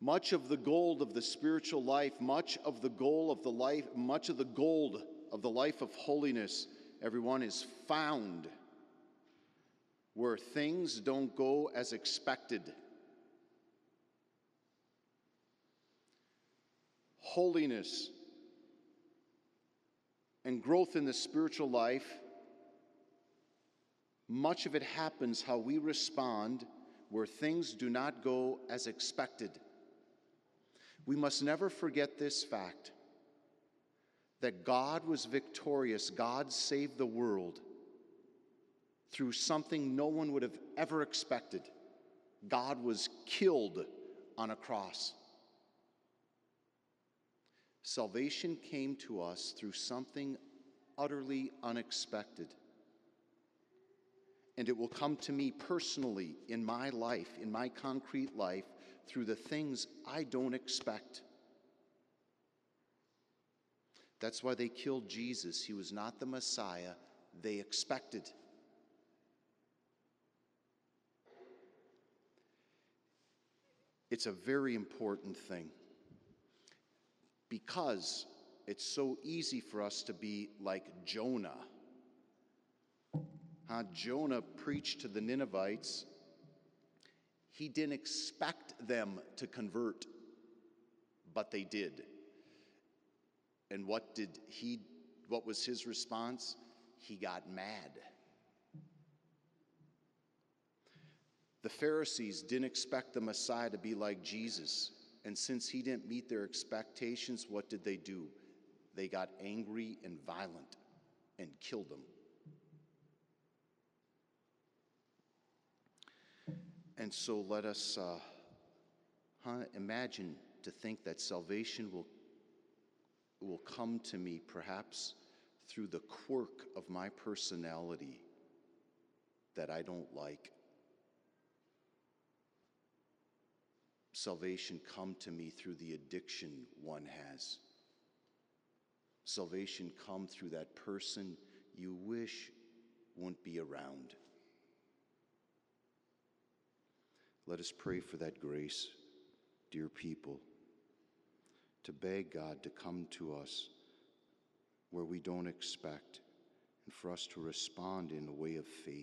Much of the gold of the spiritual life, much of the gold of the life of holiness, everyone, is found where things don't go as expected. Holiness and growth in the spiritual life, much of it happens how we respond where things do not go as expected. We must never forget this fact, that God was victorious. God saved the world through something no one would have ever expected. God was killed on a cross. Salvation came to us through something utterly unexpected. And it will come to me personally in my life, in my concrete life, through the things I don't expect. That's why they killed Jesus. He was not the Messiah they expected. It's a very important thing, because it's so easy for us to be like Jonah. Jonah preached to the Ninevites. He didn't expect them to convert, but they did. And what was his response? He got mad. The Pharisees didn't expect the Messiah to be like Jesus. And since he didn't meet their expectations, what did they do? They got angry and violent and killed him. And so let us imagine to think that salvation will come to me perhaps through the quirk of my personality that I don't like. Salvation come to me through the addiction one has. Salvation come through that person you wish wouldn't be around. Let us pray for that grace, dear people, to beg God to come to us where we don't expect, and for us to respond in a way of faith.